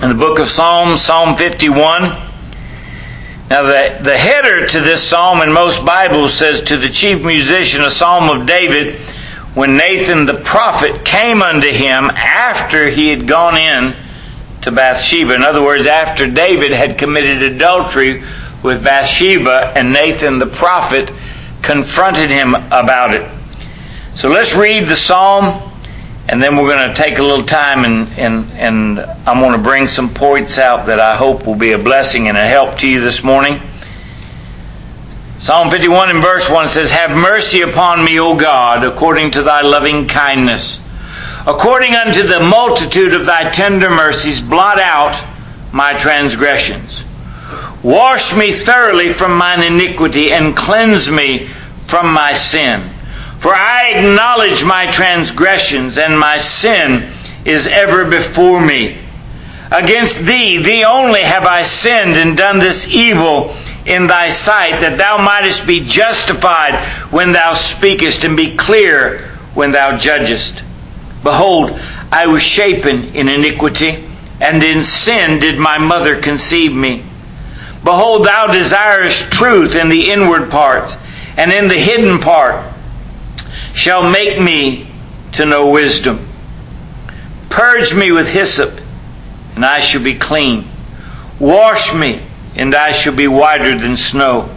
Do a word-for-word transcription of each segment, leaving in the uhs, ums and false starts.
in the book of Psalms, Psalm fifty-one. Now the, the header to this psalm in most Bibles says, to the chief musician, a psalm of David, when Nathan the prophet came unto him after he had gone in to Bathsheba. In other words, after David had committed adultery with Bathsheba, and Nathan the prophet confronted him about it. So let's read the psalm, and then we're going to take a little time, and, and, and I'm going to bring some points out that I hope will be a blessing and a help to you this morning. Psalm fifty-one in verse one says, have mercy upon me, O God, according to thy loving kindness. According unto the multitude of thy tender mercies, blot out my transgressions. Wash me thoroughly from mine iniquity, and cleanse me from my sin. For I acknowledge my transgressions, and my sin is ever before me. Against thee, thee only have I sinned, and done this evil in thy sight, that thou mightest be justified when thou speakest, and be clear when thou judgest. Behold, I was shapen in iniquity, and in sin did my mother conceive me. Behold, thou desirest truth in the inward parts, and in the hidden part shall make me to know wisdom. Purge me with hyssop, and I shall be clean. Wash me, and I shall be whiter than snow.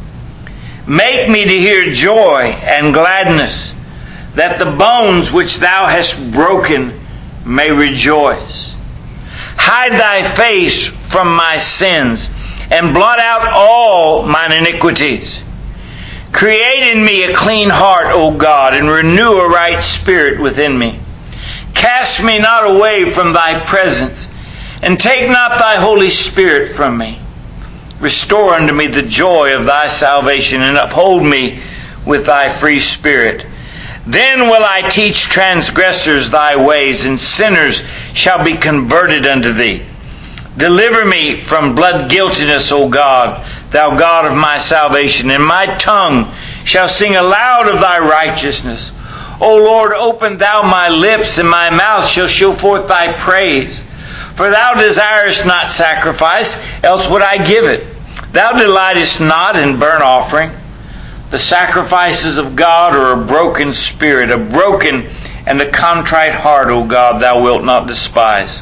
Make me to hear joy and gladness, that the bones which thou hast broken may rejoice. Hide thy face from my sins, and blot out all mine iniquities. Create in me a clean heart, O God, and renew a right spirit within me. Cast me not away from thy presence, and take not thy Holy Spirit from me. Restore unto me the joy of thy salvation, and uphold me with thy free spirit. Then will I teach transgressors thy ways, and sinners shall be converted unto thee. Deliver me from blood guiltiness, O God, thou God of my salvation, and my tongue shall sing aloud of thy righteousness. O Lord, open thou my lips, and my mouth shall show forth thy praise. For thou desirest not sacrifice, else would I give it. Thou delightest not in burnt offering. The sacrifices of God are a broken spirit, a broken and a contrite heart, O God, thou wilt not despise.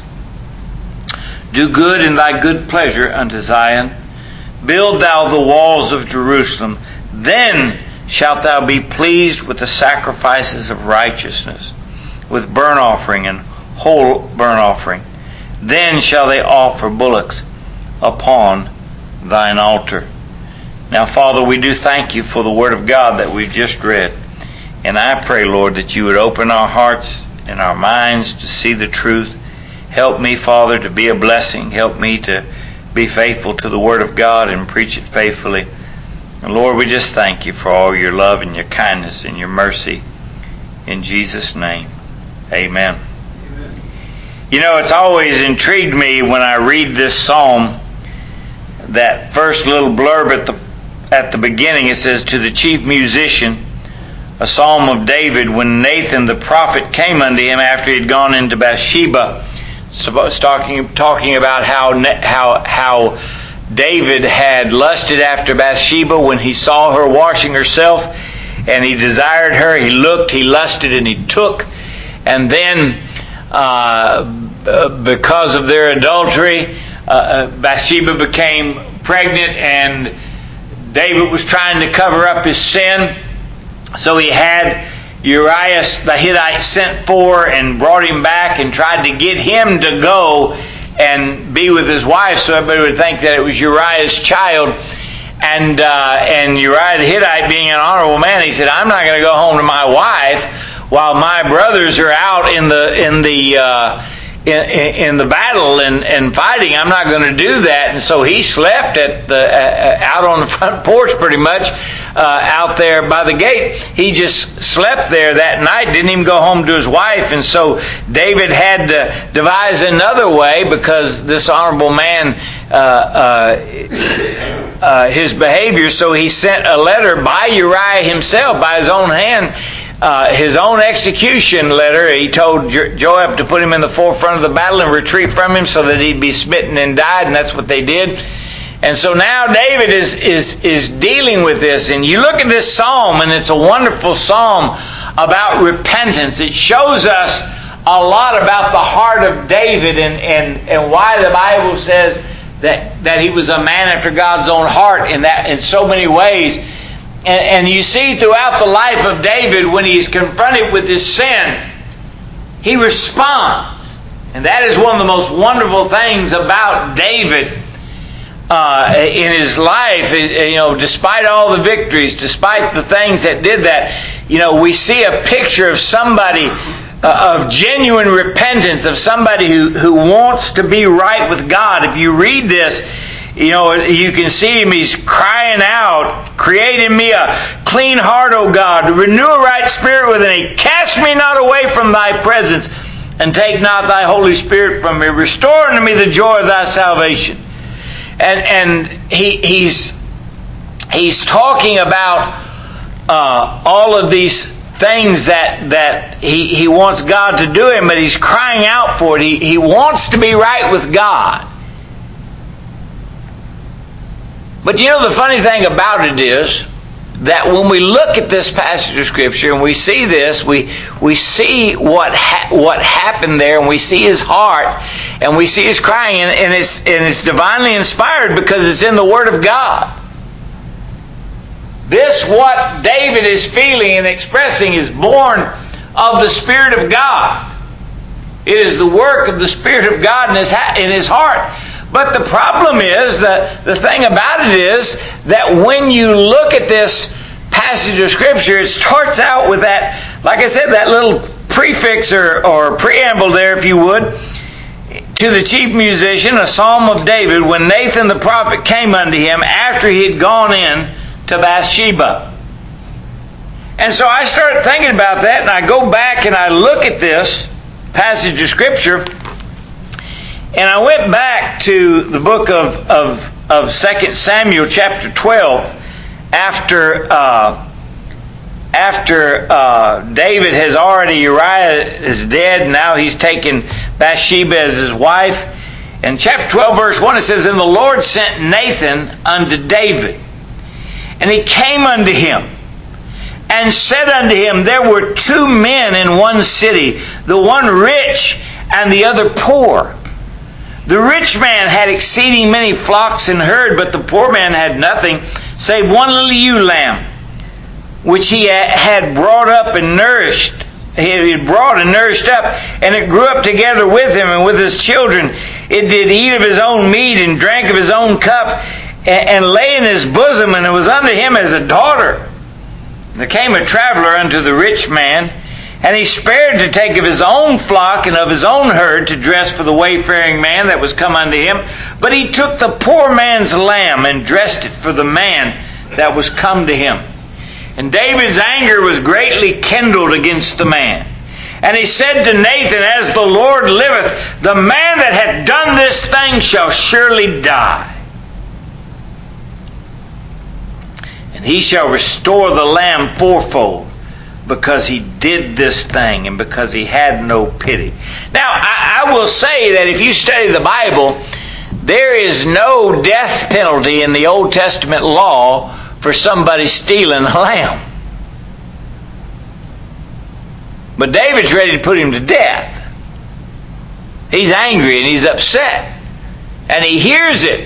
Do good in thy good pleasure unto Zion. Build thou the walls of Jerusalem. Then shalt thou be pleased with the sacrifices of righteousness, with burnt offering and whole burnt offering. Then shall they offer bullocks upon thine altar. Now, Father, we do thank you for the Word of God that we've just read. And I pray, Lord, that you would open our hearts and our minds to see the truth. Help me, Father, to be a blessing. Help me to be faithful to the Word of God and preach it faithfully. And Lord, we just thank you for all your love and your kindness and your mercy. In Jesus' name, amen. Amen. You know, it's always intrigued me when I read this psalm, that first little blurb at the at the beginning. It says, to the chief musician, a psalm of David, when Nathan the prophet came unto him after he had gone into Bathsheba. So it's talking, talking about how, how, how David had lusted after Bathsheba when he saw her washing herself, and he desired her. He looked, he lusted, and he took. And then, uh, because of their adultery, uh, Bathsheba became pregnant, and David was trying to cover up his sin. So he had Uriah the Hittite sent for and brought him back and tried to get him to go and be with his wife, so everybody would think that it was Uriah's child. And uh, and Uriah the Hittite, being an honorable man, he said, I'm not going to go home to my wife while my brothers are out in the in the uh, in, in the battle and, and fighting. I'm not going to do that. And so he slept at the uh, out on the front porch, pretty much uh, out there by the gate. He just slept there that night, didn't even go home to his wife. And so David had to devise another way, because this honorable man, uh, uh, uh, his behavior. So he sent a letter by Uriah himself, by his own hand, uh, his own execution letter, he told Joab to put him in the forefront of the battle and retreat from him so that he'd be smitten and died, and that's what they did. And so now David is, is, is dealing with this. And you look at this psalm, and it's a wonderful psalm about repentance. It shows us a lot about the heart of David and, and, and why the Bible says that, that he was a man after God's own heart in that in so many ways. And, and you see throughout the life of David, when he's confronted with his sin, he responds. And that is one of the most wonderful things about David uh, in his life. You know, despite all the victories, despite the things that did that, you know, we see a picture of somebody uh, of genuine repentance, of somebody who, who wants to be right with God. If you read this, you know, you can see him, he's crying out, create in me a clean heart, O God, renew a right spirit within me, cast me not away from thy presence, and take not thy Holy Spirit from me, restore unto me the joy of thy salvation. And and he he's he's talking about uh, all of these things that that he, he wants God to do him, but he's crying out for it. He, he wants to be right with God. But you know, the funny thing about it is that when we look at this passage of Scripture and we see this, we we see what ha- what happened there, and we see his heart, and we see his crying, and, and it's and it's divinely inspired because it's in the Word of God. This, what David is feeling and expressing, is born of the Spirit of God. It is the work of the Spirit of God in his ha- in his heart. But the problem is, that the thing about it is that when you look at this passage of Scripture, it starts out with that, like I said, that little prefix or, or preamble there, if you would, to the chief musician, a psalm of David, when Nathan the prophet came unto him after he had gone in to Bathsheba. And so I started thinking about that, and I go back and I look at this passage of Scripture. And I went back to the book of, of, of Second Samuel chapter twelve after uh, after uh, David has already, Uriah is dead, now he's taken Bathsheba as his wife. In chapter twelve verse one it says, And the Lord sent Nathan unto David, and he came unto him, and said unto him, There were two men in one city, the one rich and the other poor. The rich man had exceeding many flocks and herd, but the poor man had nothing save one little ewe lamb, which he had brought up and nourished. He had brought and nourished up, and it grew up together with him and with his children. It did eat of his own meat and drank of his own cup, and lay in his bosom, and it was unto him as a daughter. There came a traveler unto the rich man, and he spared to take of his own flock and of his own herd to dress for the wayfaring man that was come unto him. But he took the poor man's lamb and dressed it for the man that was come to him. And David's anger was greatly kindled against the man. And he said to Nathan, As the Lord liveth, the man that hath done this thing shall surely die. And he shall restore the lamb fourfold, because he did this thing and because he had no pity. Now, I, I will say that if you study the Bible, there is no death penalty in the Old Testament law for somebody stealing a lamb. But David's ready to put him to death. He's angry and he's upset. And he hears it.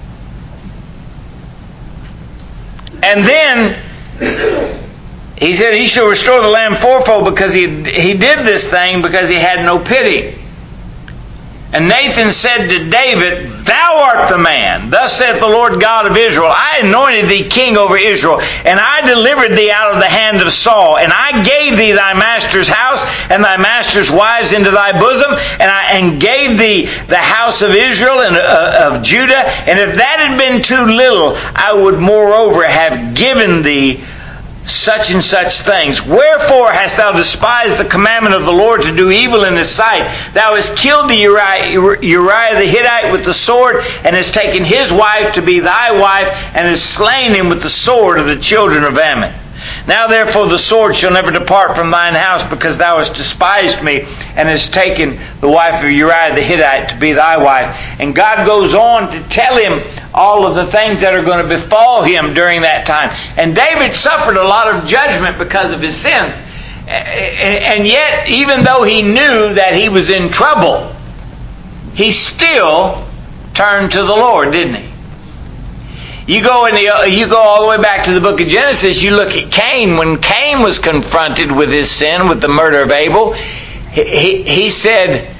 And then he said, He shall restore the lamb fourfold, because he, he did this thing because he had no pity. And Nathan said to David, Thou art the man. Thus saith the Lord God of Israel, I anointed thee king over Israel, and I delivered thee out of the hand of Saul, and I gave thee thy master's house and thy master's wives into thy bosom, and I and gave thee the house of Israel and uh, of Judah. And if that had been too little, I would moreover have given thee such and such things. Wherefore hast thou despised the commandment of the Lord to do evil in his sight? Thou hast killed the Uriah, Uriah the Hittite with the sword, and hast taken his wife to be thy wife, and hast slain him with the sword of the children of Ammon. Now therefore the sword shall never depart from thine house, because thou hast despised me, and hast taken the wife of Uriah the Hittite to be thy wife. And God goes on to tell him all of the things that are going to befall him during that time. And David suffered a lot of judgment because of his sins. And yet, even though he knew that he was in trouble, he still turned to the Lord, didn't he? You go in the, you go all the way back to the book of Genesis, you look at Cain. When Cain was confronted with his sin, with the murder of Abel, he, he, he said,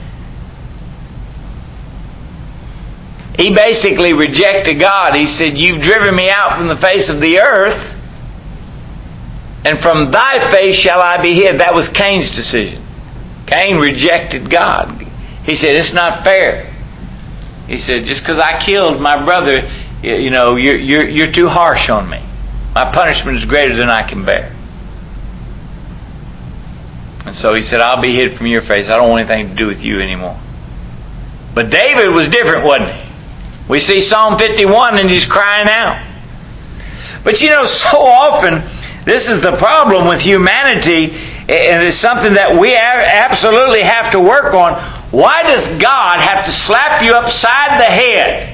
he basically rejected God. He said, you've driven me out from the face of the earth, and from thy face shall I be hid. That was Cain's decision. Cain rejected God. He said, it's not fair. He said, just because I killed my brother, you know, you're, you're, you're too harsh on me. My punishment is greater than I can bear. And so he said, I'll be hid from your face. I don't want anything to do with you anymore. But David was different, wasn't he? We see Psalm fifty-one and he's crying out. But you know, so often, this is the problem with humanity, and it's something that we absolutely have to work on. Why does God have to slap you upside the head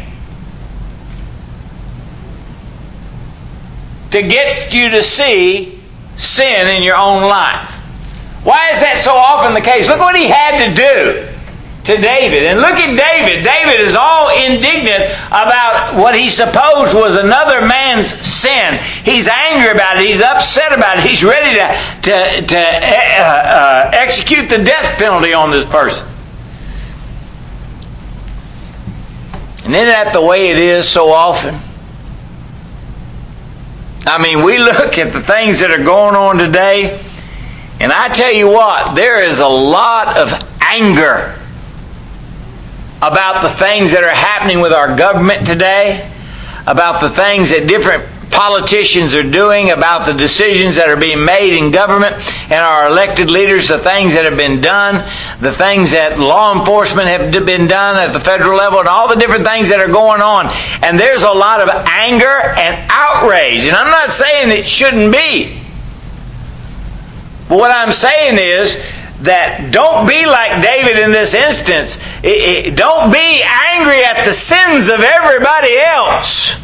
to get you to see sin in your own life? Why is that so often the case? Look what he had to do to David. And look at David. David is all indignant about what he supposed was another man's sin. He's angry about it. He's upset about it. He's ready to, to, to uh, uh, execute the death penalty on this person. And isn't that the way it is so often? I mean, we look at the things that are going on today, and I tell you what, there is a lot of anger about the things that are happening with our government today, about the things that different politicians are doing, about the decisions that are being made in government and our elected leaders, the things that have been done, the things that law enforcement have been done at the federal level, and all the different things that are going on. And there's a lot of anger and outrage. And I'm not saying it shouldn't be. But what I'm saying is that don't be like David in this instance. It, it, don't be angry at the sins of everybody else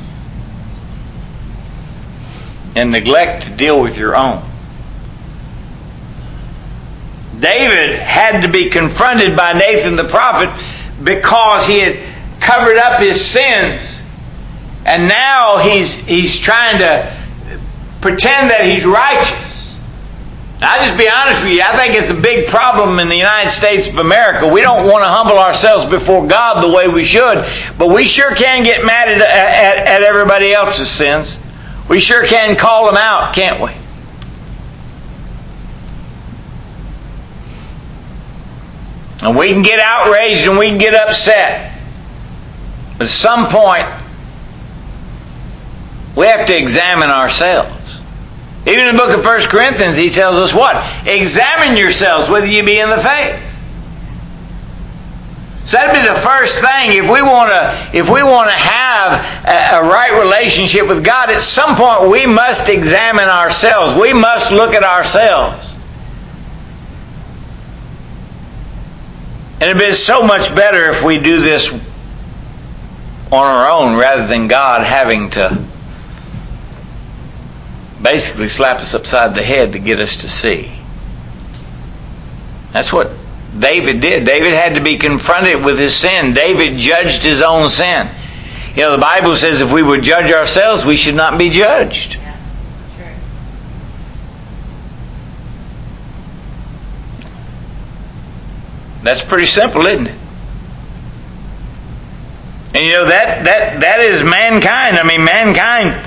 and neglect to deal with your own. David had to be confronted by Nathan the prophet because he had covered up his sins. And now he's, he's trying to pretend that he's righteous. I'll just be honest with you, I think it's a big problem in the United States of America. We don't want to humble ourselves before God the way we should, but we sure can get mad at, at, at everybody else's sins. We sure can call them out, can't we? And we can get outraged and we can get upset. But at some point, we have to examine ourselves. Even in the book of First Corinthians, he tells us what? Examine yourselves whether you be in the faith. So that'd be the first thing. If we want to, if we want to have a, a right relationship with God, at some point we must examine ourselves. We must look at ourselves. And it'd be so much better if we do this on our own rather than God having to basically slap us upside the head to get us to see. That's what David did. David had to be confronted with his sin. David judged his own sin. You know, the Bible says if we would judge ourselves, we should not be judged. Yeah, sure. That's pretty simple, isn't it? And you know, that, that, that is mankind. I mean, mankind,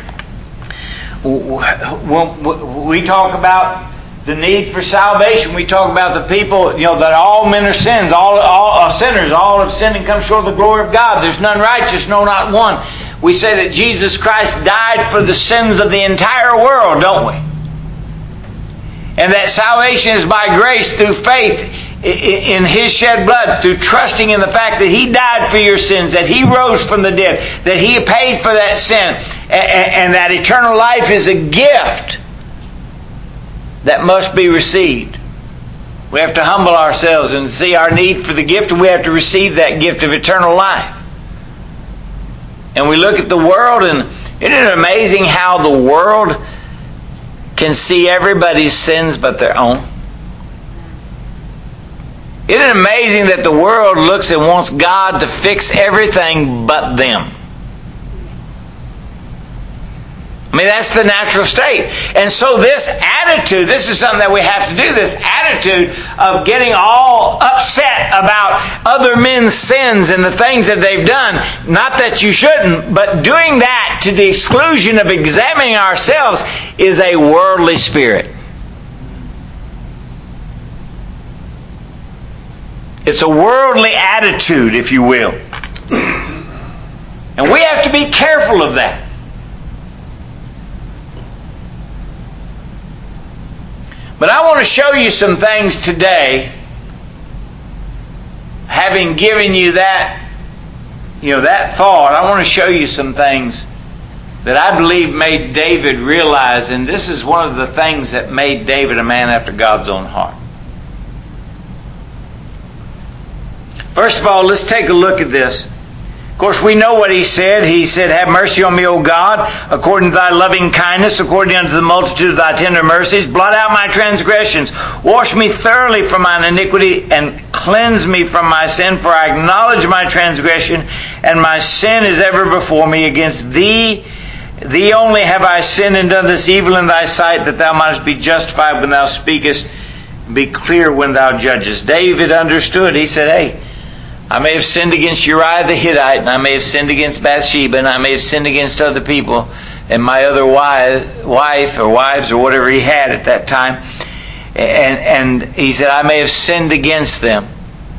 when we talk about the need for salvation, we talk about the people, you know, that all men are sins, all, all are sinners, all have sinned and come short of the glory of God. There's none righteous, no, not one. We say that Jesus Christ died for the sins of the entire world, don't we? And that salvation is by grace through faith in His shed blood, through trusting in the fact that He died for your sins, that He rose from the dead, that He paid for that sin, and that eternal life is a gift. that must be received. We have to humble ourselves and see our need for the gift, and we have to receive that gift of eternal life. And we look at the world, and isn't it amazing how the world can see everybody's sins but their own? Isn't it amazing that the world looks and wants God to fix everything but them? I mean, that's the natural state. And so this attitude, this is something that we have to do, this attitude of getting all upset about other men's sins and the things that they've done. Not that you shouldn't, but doing that to the exclusion of examining ourselves is a worldly spirit. It's a worldly attitude, if you will. And we have to be careful of that. But I want to show you some things today, having given you that, you know, that thought. I want to show you some things that I believe made David realize, and this is one of the things that made David a man after God's own heart. First of all, let's take a look at this. Of course, we know what he said. He said, "Have mercy on me, O God, according to thy loving kindness, according unto the multitude of thy tender mercies. Blot out my transgressions. Wash me thoroughly from mine iniquity, and cleanse me from my sin. For I acknowledge my transgression, and my sin is ever before me. Against thee, thee only have I sinned and done this evil in thy sight, that thou mightest be justified when thou speakest, and be clear when thou judgest." David understood. He said, hey, I may have sinned against Uriah the Hittite, and I may have sinned against Bathsheba, and I may have sinned against other people, and my other wife, wife or wives or whatever he had at that time. And, and he said, I may have sinned against them,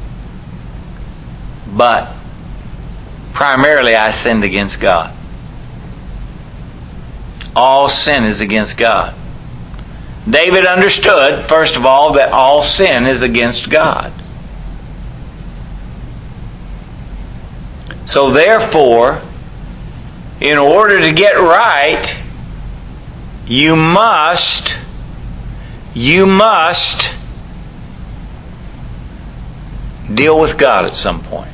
but primarily I sinned against God. All sin is against God. David understood, first of all, that all sin is against God. So therefore, in order to get right, you must, you must deal with God at some point.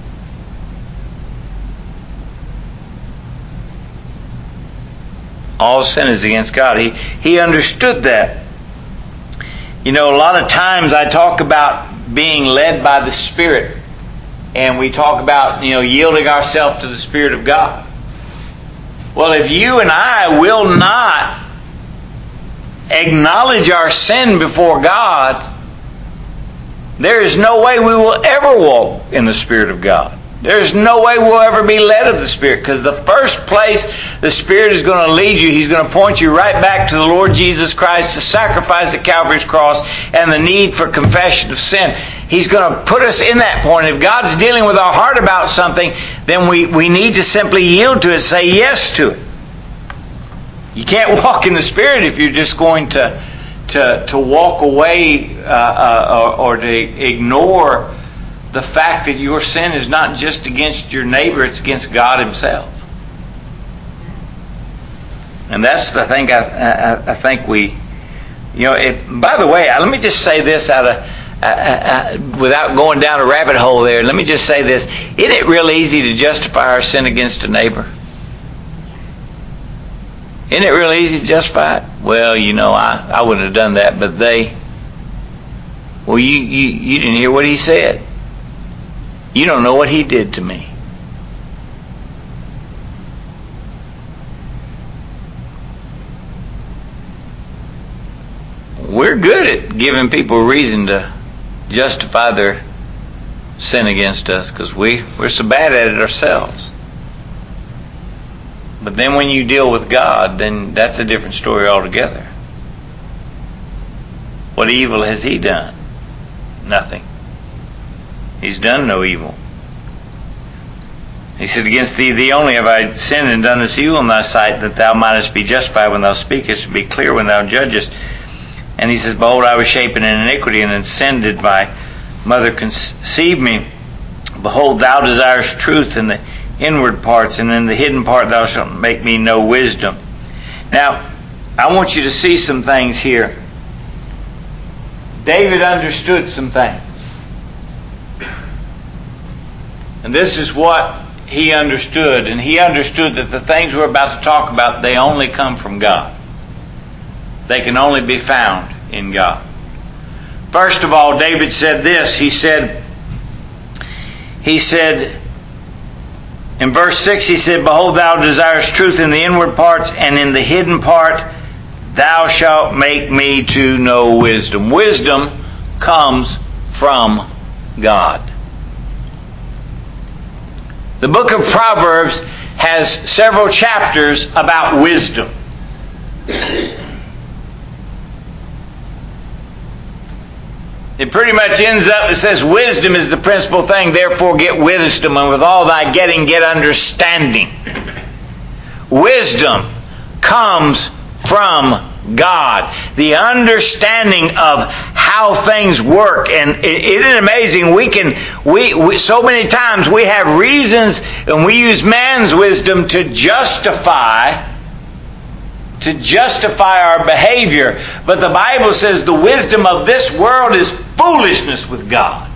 All sin is against God. He, he understood that. You know, a lot of times I talk about being led by the Spirit. And we talk about, you know, yielding ourselves to the Spirit of God. Well, if you and I will not acknowledge our sin before God, there is no way we will ever walk in the Spirit of God. There's no way we'll ever be led of the Spirit, because the first place the Spirit is going to lead you, He's going to point you right back to the Lord Jesus Christ, the sacrifice at Calvary's cross, and the need for confession of sin. He's going to put us in that point. If God's dealing with our heart about something, then we, we need to simply yield to it, say yes to it. You can't walk in the Spirit if you're just going to to, to walk away uh, uh, or, or to ignore the fact that your sin is not just against your neighbor, it's against God Himself. And that's the thing I, I, I think we, you know, it, by the way, let me just say this out of, uh, uh, without going down a rabbit hole there, let me just say this. Isn't it real easy to justify our sin against a neighbor? Isn't it real easy to justify it? Well, you know, I, I wouldn't have done that, but they, well, you, you, you didn't hear what he said. You don't know what he did to me. We're good at giving people a reason to justify their sin against us because we, we're so bad at it ourselves. But then when you deal with God, then that's a different story altogether. What evil has He done? Nothing. He's done no evil. He said, against thee, thee only have I sinned and done this evil in thy sight, that thou mightest be justified when thou speakest, and be clear when thou judgest. And he says, behold, I was shapen in iniquity, and in sin did my mother conceive me. Behold, thou desirest truth in the inward parts, and in the hidden part thou shalt make me know wisdom. Now, I want you to see some things here. David understood some things. And this is what he understood. And he understood that the things we're about to talk about, they only come from God. They can only be found in God. First of all, David said this. He said, he said, in verse six, he said, "Behold, thou desirest truth in the inward parts, and in the hidden part thou shalt make me to know wisdom." Wisdom comes from God. The book of Proverbs has several chapters about wisdom. It pretty much ends up, it says, wisdom is the principal thing, therefore get wisdom, and with all thy getting, get understanding. Wisdom comes from God. The understanding of how things work. And it, it is amazing. We can, we, we, so many times we have reasons, and we use man's wisdom to justify to justify our behavior. But the Bible says the wisdom of this world is foolishness with God.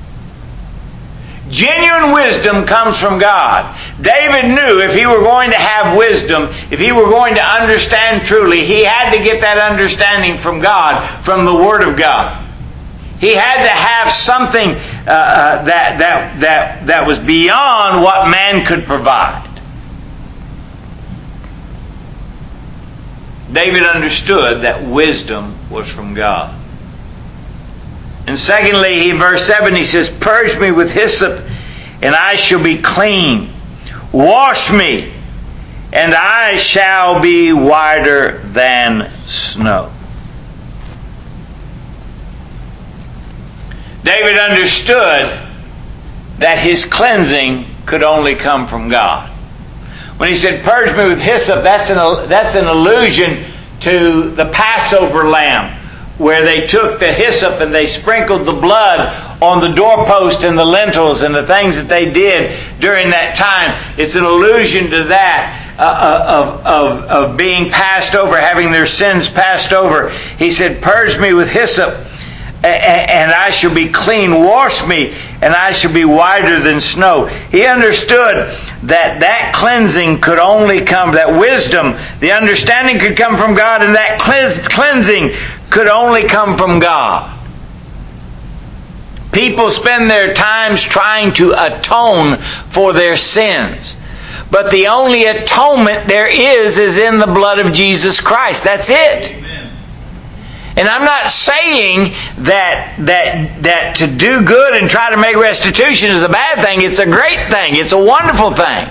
Genuine wisdom comes from God. David knew if he were going to have wisdom, if he were going to understand truly, he had to get that understanding from God, from the Word of God. He had to have something uh, uh, that, that, that, that was beyond what man could provide. David understood that wisdom was from God. And secondly, in verse seven, he says, "Purge me with hyssop, and I shall be clean. Wash me, and I shall be whiter than snow." David understood that his cleansing could only come from God. When he said, "Purge me with hyssop," that's an, that's an allusion to the Passover lamb, where they took the hyssop and they sprinkled the blood on the doorpost and the lintels and the things that they did during that time. It's an allusion to that, uh, of, of, of being passed over, having their sins passed over. He said, "Purge me with hyssop, and I shall be clean. Wash me, and I shall be whiter than snow." He understood that that cleansing could only come, that wisdom, the understanding could come from God, and that cleansing could only come from God. People spend their times trying to atone for their sins. But the only atonement there is is in the blood of Jesus Christ. That's it. Amen. And I'm not saying that that that to do good and try to make restitution is a bad thing. It's a great thing. It's a wonderful thing.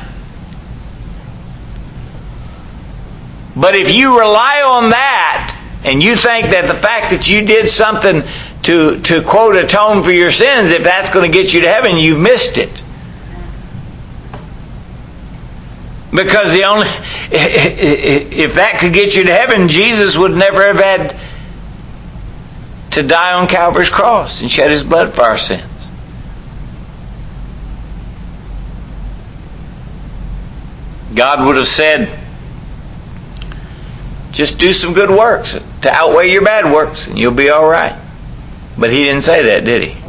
But if you rely on that, and you think that the fact that you did something to, to quote, atone for your sins, if that's going to get you to heaven, you've missed it. Because the only, if that could get you to heaven, Jesus would never have had to die on Calvary's cross and shed His blood for our sins. God would have said, just do some good works to outweigh your bad works and you'll be all right. But He didn't say that, did He?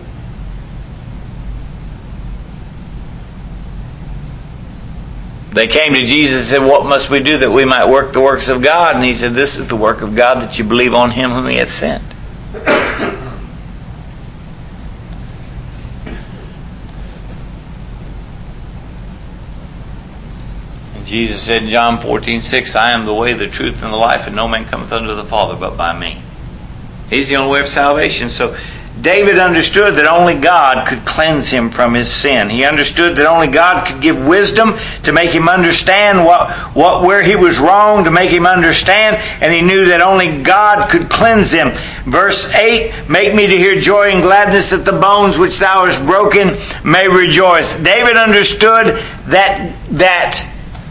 They came to Jesus and said, "What must we do that we might work the works of God?" And He said, "This is the work of God, that you believe on Him whom He hath sent." And Jesus said in John fourteen six, "I am the way, the truth, and the life, and no man cometh unto the Father but by me." He's the only way of salvation. So David understood that only God could cleanse him from his sin. He understood that only God could give wisdom to make him understand what, what where he was wrong, to make him understand, and he knew that only God could cleanse him. Verse eight, "Make me to hear joy and gladness, that the bones which thou hast broken may rejoice." David understood that that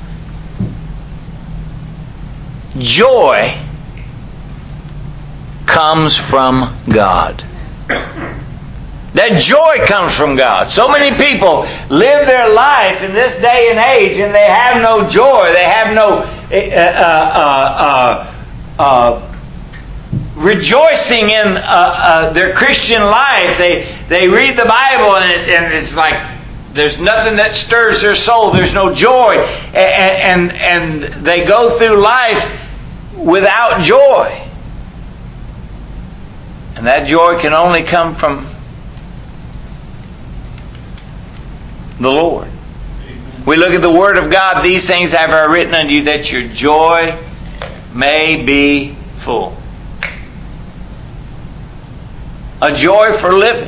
joy comes from God. That joy comes from God. So many people live their life in this day and age and they have no joy. They have no uh, uh, uh, uh, rejoicing in uh, uh, their Christian life. They they read the Bible and, it, and it's like there's nothing that stirs their soul. There's no joy, and, and and they go through life without joy. And that joy can only come from the Lord. Amen. We look at the Word of God. These things have I written unto you, that your joy may be full. A joy for living.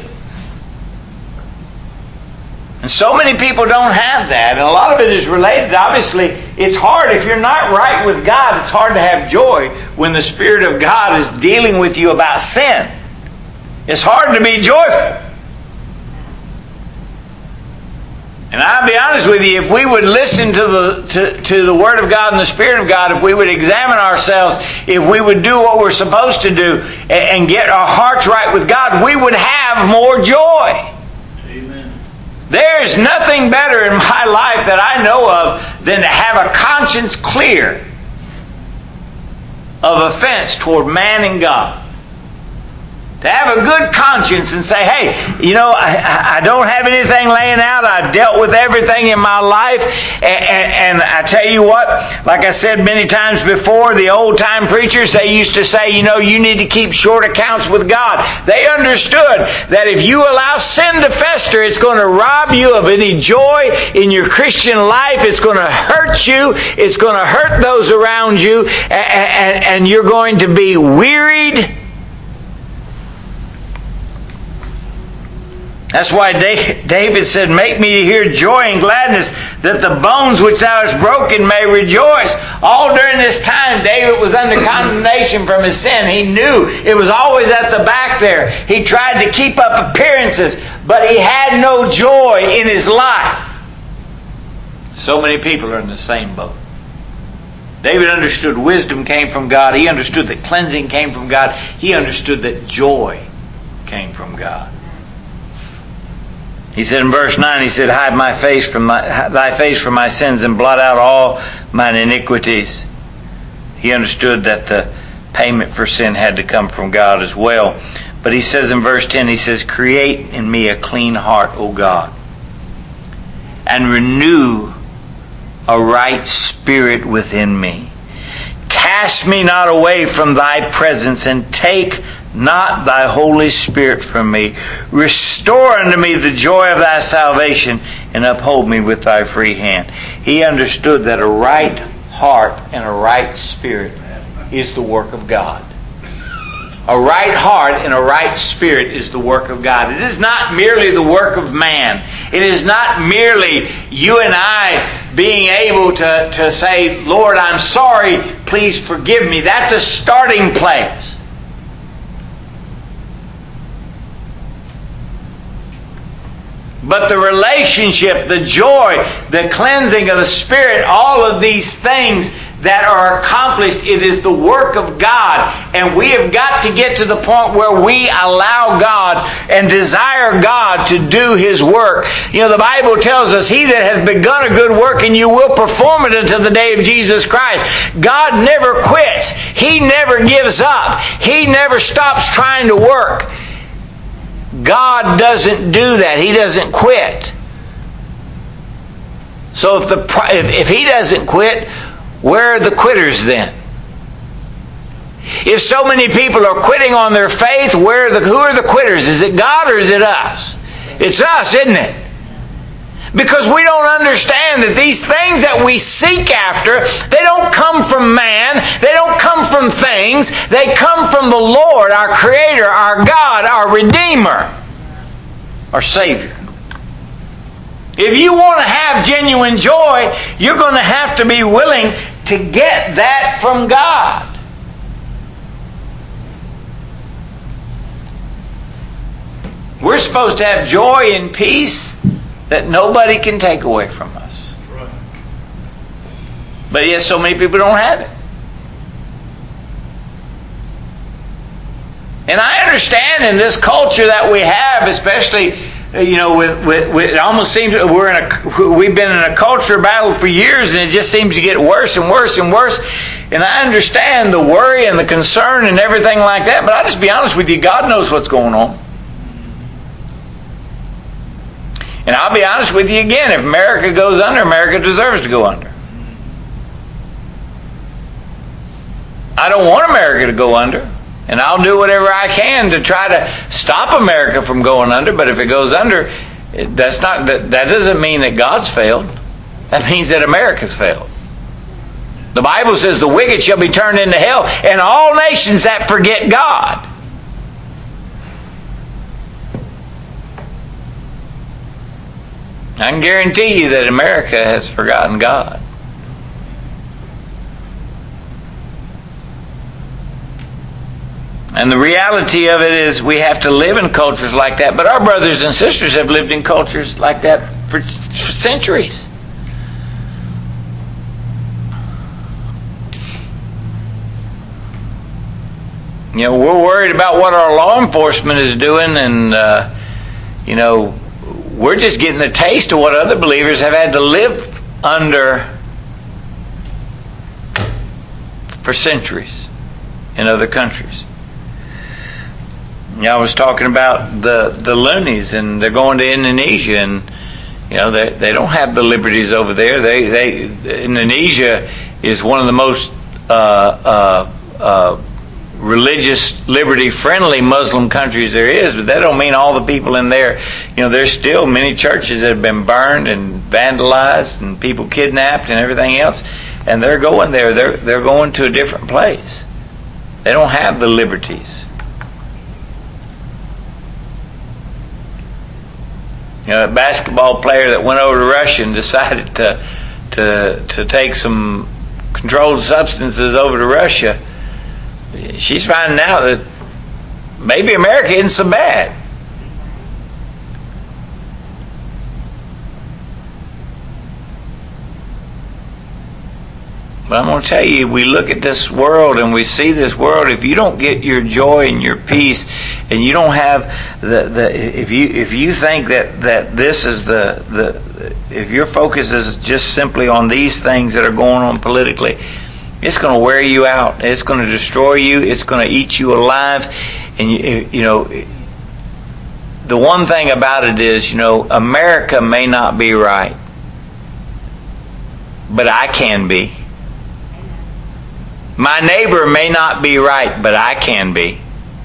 And so many people don't have that. And a lot of it is related. Obviously, it's hard. If you're not right with God, it's hard to have joy when the Spirit of God is dealing with you about sin. It's hard to be joyful. And I'll be honest with you, if we would listen to the to, to the Word of God and the Spirit of God, if we would examine ourselves, if we would do what we're supposed to do and, and get our hearts right with God, we would have more joy. Amen. There's nothing better in my life that I know of than to have a conscience clear of offense toward man and God. To have a good conscience and say, hey, you know, I, I don't have anything laying out. I've dealt with everything in my life. And, and, and I tell you what, like I said many times before, the old-time preachers, they used to say, you know, you need to keep short accounts with God. They understood that if you allow sin to fester, it's going to rob you of any joy in your Christian life. It's going to hurt you. It's going to hurt those around you. And, and, and you're going to be wearied. That's why David said, make me to hear joy and gladness, that the bones which thou hast broken may rejoice. All during this time, David was under condemnation from his sin. He knew it was always at the back there. He tried to keep up appearances, but he had no joy in his life. So many people are in the same boat. David understood wisdom came from God. He understood that cleansing came from God. He understood that joy came from God. He said in verse nine, he said, hide my face from my, thy face from my sins and blot out all mine iniquities. He understood that the payment for sin had to come from God as well. But he says in verse ten, he says, create in me a clean heart, O God, and renew a right spirit within me. Cast me not away from thy presence, and take not thy Holy Spirit from me. Restore unto me the joy of thy salvation, and uphold me with thy free hand. He understood that a right heart and a right spirit is the work of God. A right heart and a right spirit is the work of God. It is not merely the work of man. It is not merely you and I being able to, to say, Lord, I'm sorry, please forgive me. That's a starting place. But the relationship, the joy, the cleansing of the Spirit, all of these things that are accomplished, it is the work of God. And we have got to get to the point where we allow God and desire God to do His work. You know, the Bible tells us, he that has begun a good work in you will perform it until the day of Jesus Christ. God never quits. He never gives up. He never stops trying to work. God doesn't do that. He doesn't quit. So if the if, if He doesn't quit, where are the quitters then? If so many people are quitting on their faith, where are the who are the quitters? Is it God or is it us? It's us, isn't it? Because we don't understand that these things that we seek after, they don't come from man. They don't come from things. They come from the Lord, our Creator, our God, our Redeemer, our Savior. If you want to have genuine joy, you're going to have to be willing to get that from God. We're supposed to have joy and peace that nobody can take away from us. Right. But yet so many people don't have it. And I understand in this culture that we have, especially, you know, with, with, with it almost seems we're in a we've been in a culture battle for years, and it just seems to get worse and worse and worse. And I understand the worry and the concern and everything like that, but I'll just be honest with you, God knows what's going on. And I'll be honest with you again, if America goes under, America deserves to go under. I don't want America to go under, and I'll do whatever I can to try to stop America from going under, but if it goes under, that's not that, that doesn't mean that God's failed. That means that America's failed. The Bible says the wicked shall be turned into hell, and all nations that forget God. I can guarantee you that America has forgotten God. And the reality of it is we have to live in cultures like that, but our brothers and sisters have lived in cultures like that for, for centuries. You know, we're worried about what our law enforcement is doing, and, uh, you know, we're just getting a taste of what other believers have had to live under for centuries in other countries. You know, I was talking about the, the loonies, and they're going to Indonesia, and, you know, they, they don't have the liberties over there. They, they Indonesia is one of the most uh, uh, uh, religious, liberty-friendly Muslim countries there is, but that don't mean all the people in there. You know, there's still many churches that have been burned and vandalized and people kidnapped and everything else, and they're going there. They're they're going to a different place. They don't have the liberties. You know, a basketball player that went over to Russia and decided to to to take some controlled substances over to Russia, she's finding out that maybe America isn't so bad. But I'm going to tell you, we look at this world and we see this world. If you don't get your joy and your peace, and you don't have the, the if you if you think that, that this is the the if your focus is just simply on these things that are going on politically, it's going to wear you out. It's going to destroy you. It's going to eat you alive. And you, you know, the one thing about it is, you know, America may not be right, but I can be. My neighbor may not be right, but I can be.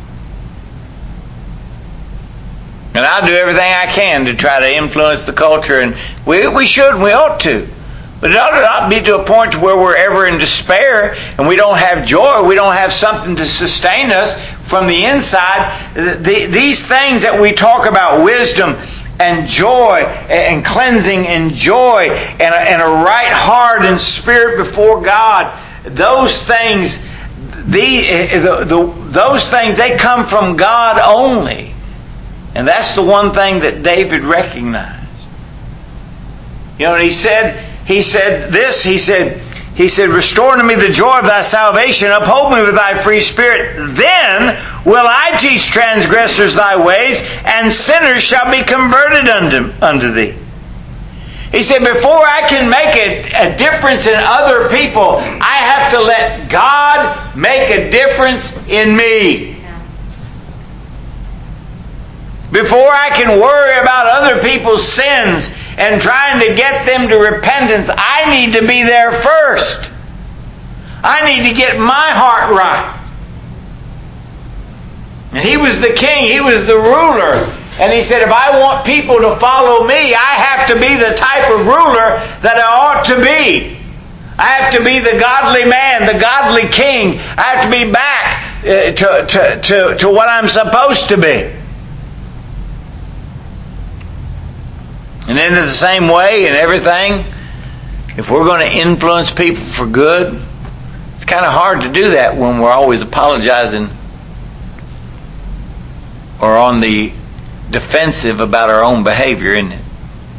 And I'll do everything I can to try to influence the culture, and we we should, and we ought to. But it ought to not be to a point where we're ever in despair and we don't have joy, we don't have something to sustain us from the inside. The, these things that we talk about, wisdom and joy and cleansing and joy and a, and a right heart and spirit before God, those things, the, the, the, those things, they come from God only. And that's the one thing that David recognized. You know, and he said, he said this, he said, he said, restore to me the joy of thy salvation, uphold me with thy free spirit. Then will I teach transgressors thy ways, and sinners shall be converted unto, unto thee. He said, before I can make a, a difference in other people, I have to let God make a difference in me. Before I can worry about other people's sins and trying to get them to repentance, I need to be there first. I need to get my heart right. And he was the king, he was the ruler. And he said, if I want people to follow me, I have to be the type of ruler that I ought to be. I have to be the godly man, the godly king. I have to be back uh, to, to, to, to what I'm supposed to be. And in the same way in everything, if we're going to influence people for good, it's kind of hard to do that when we're always apologizing or on the defensive about our own behavior, isn't it?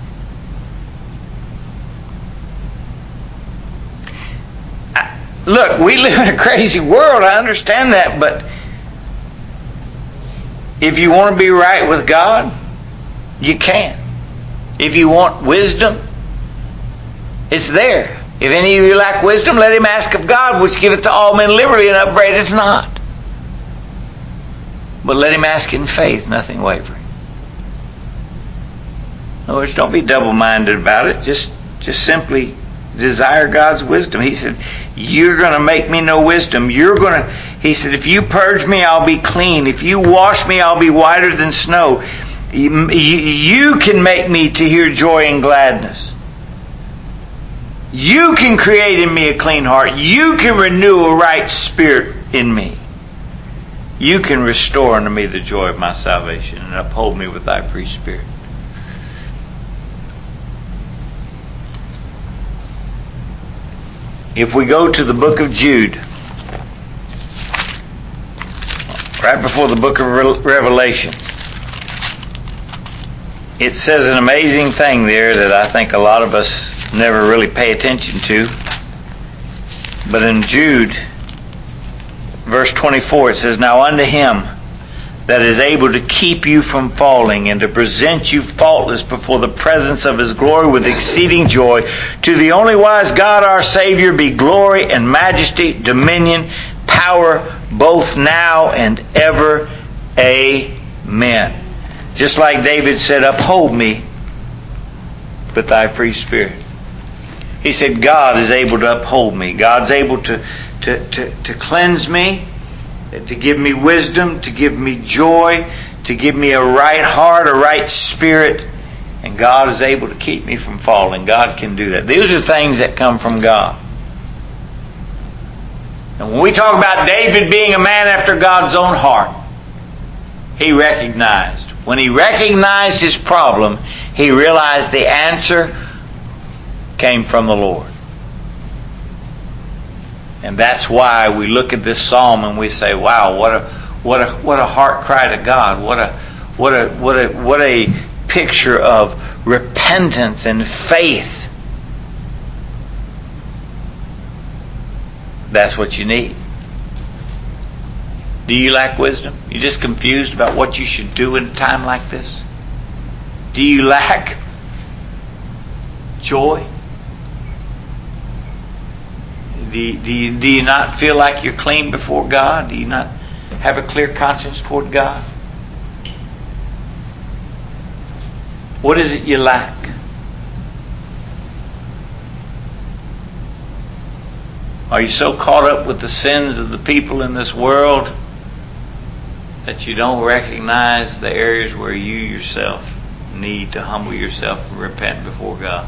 Look, we live in a crazy world, I understand that, but if you want to be right with God, you can. If you want wisdom, it's there. If any of you lack wisdom, let him ask of God, which giveth to all men liberally and upbraideth not. But let him ask in faith, nothing wavering. In other words, don't be double-minded about it. Just, just simply desire God's wisdom. He said, you're going to make me know wisdom. You're going to, he said, if you purge me, I'll be clean. If you wash me, I'll be whiter than snow. You, you can make me to hear joy and gladness. You can create in me a clean heart. You can renew a right spirit in me. You can restore unto me the joy of my salvation and uphold me with thy free spirit. If we go to the book of Jude, right before the book of Revelation, it says an amazing thing there that I think a lot of us never really pay attention to. But in Jude, verse twenty-four, it says, now unto him that is able to keep you from falling and to present you faultless before the presence of his glory with exceeding joy, to the only wise God our Savior be glory and majesty, dominion, power, both now and ever. Amen. Just like David said, uphold me with thy free spirit. He said, God is able to uphold me. God's able to, to, to, to cleanse me, to give me wisdom, to give me joy, to give me a right heart, a right spirit. And God is able to keep me from falling. God can do that. These are things that come from God. And when we talk about David being a man after God's own heart, he recognized. When he recognized his problem, he realized the answer came from the Lord. And that's why we look at this psalm and we say, wow, what a what a what a heart cry to God. What a what a what a what a picture of repentance and faith. That's what you need. Do you lack wisdom? You're just confused about what you should do in a time like this? Do you lack joy? Do you, do, you, do you not feel like you're clean before God? Do you not have a clear conscience toward God? What is it you lack? Are you so caught up with the sins of the people in this world that you don't recognize the areas where you yourself need to humble yourself and repent before God?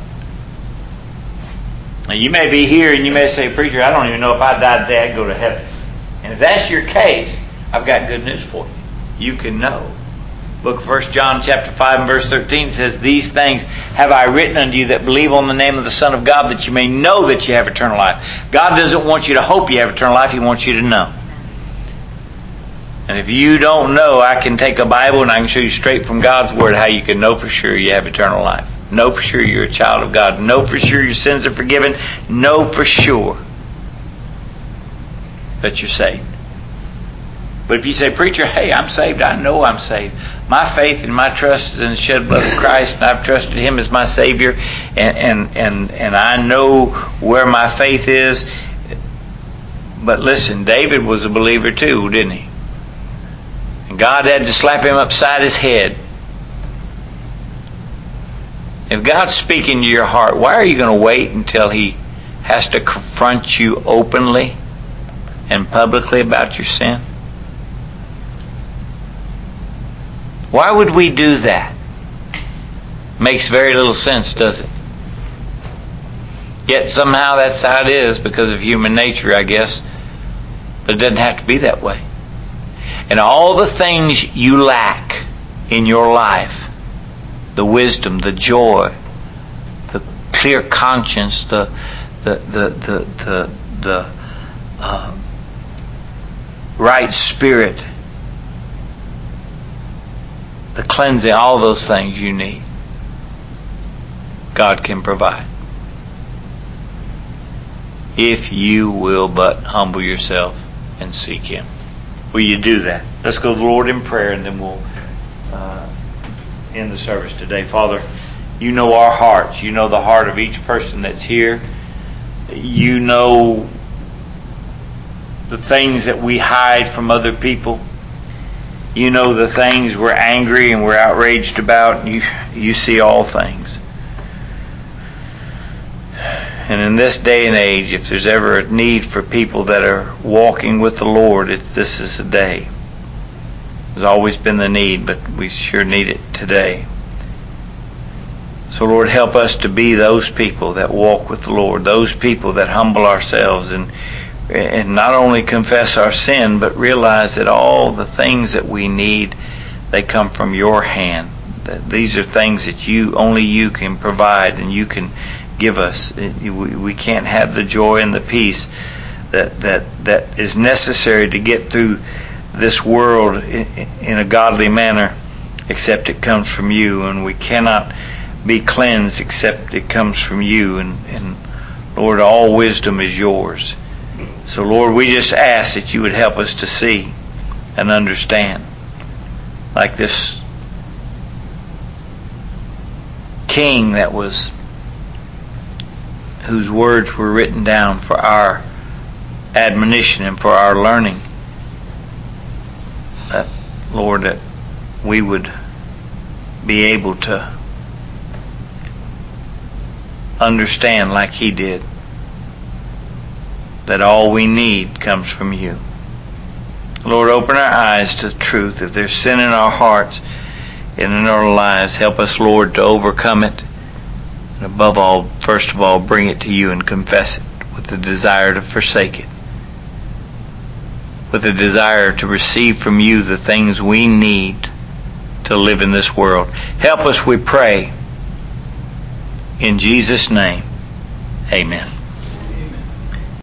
Now, you may be here and you may say, preacher, I don't even know if I died today I'd go to heaven. And if that's your case, I've got good news for you. You can know. Book of First John chapter five and verse thirteen says, these things have I written unto you that believe on the name of the Son of God, that you may know that you have eternal life. God doesn't want you to hope you have eternal life. He wants you to know. And if you don't know, I can take a Bible and I can show you straight from God's Word how you can know for sure you have eternal life. Know for sure you're a child of God. Know for sure your sins are forgiven. Know for sure that you're saved. But if you say, preacher, hey, I'm saved. I know I'm saved. My faith and my trust is in the shed blood of Christ, and I've trusted Him as my Savior, and, and, and, and I know where my faith is. But listen, David was a believer too, didn't he? And God had to slap him upside his head. If God's speaking to your heart, why are you going to wait until He has to confront you openly and publicly about your sin? Why would we do that? Makes very little sense, does it? Yet somehow that's how it is because of human nature, I guess. But it doesn't have to be that way. And all the things you lack in your life, the wisdom, the joy, the clear conscience, the the the the the, the uh, right spirit, the cleansing, all those things you need, God can provide. If you will but humble yourself and seek Him. Will you do that? Let's go to the Lord in prayer and then we'll uh, end the service today. Father, you know our hearts. You know the heart of each person that's here. You know the things that we hide from other people. You know the things we're angry and we're outraged about. You, you see all things. And in this day and age, if there's ever a need for people that are walking with the Lord, it, this is the day. There's always been the need, but we sure need it today. So Lord, help us to be those people that walk with the Lord, those people that humble ourselves and and not only confess our sin, but realize that all the things that we need, they come from your hand. That these are things that you, only you can provide and you can give us. We can't have the joy and the peace that that that is necessary to get through this world in a godly manner except it comes from you, and we cannot be cleansed except it comes from you. And, and Lord, all wisdom is yours. So Lord, we just ask that you would help us to see and understand, like this king that was, whose words were written down for our admonition and for our learning. That, Lord, that we would be able to understand like he did, that all we need comes from you. Lord, open our eyes to truth. If there's sin in our hearts and in our lives, help us, Lord, to overcome it. And above all, first of all, bring it to you and confess it with the desire to forsake it, with the desire to receive from you the things we need to live in this world. Help us, we pray. In Jesus' name, amen.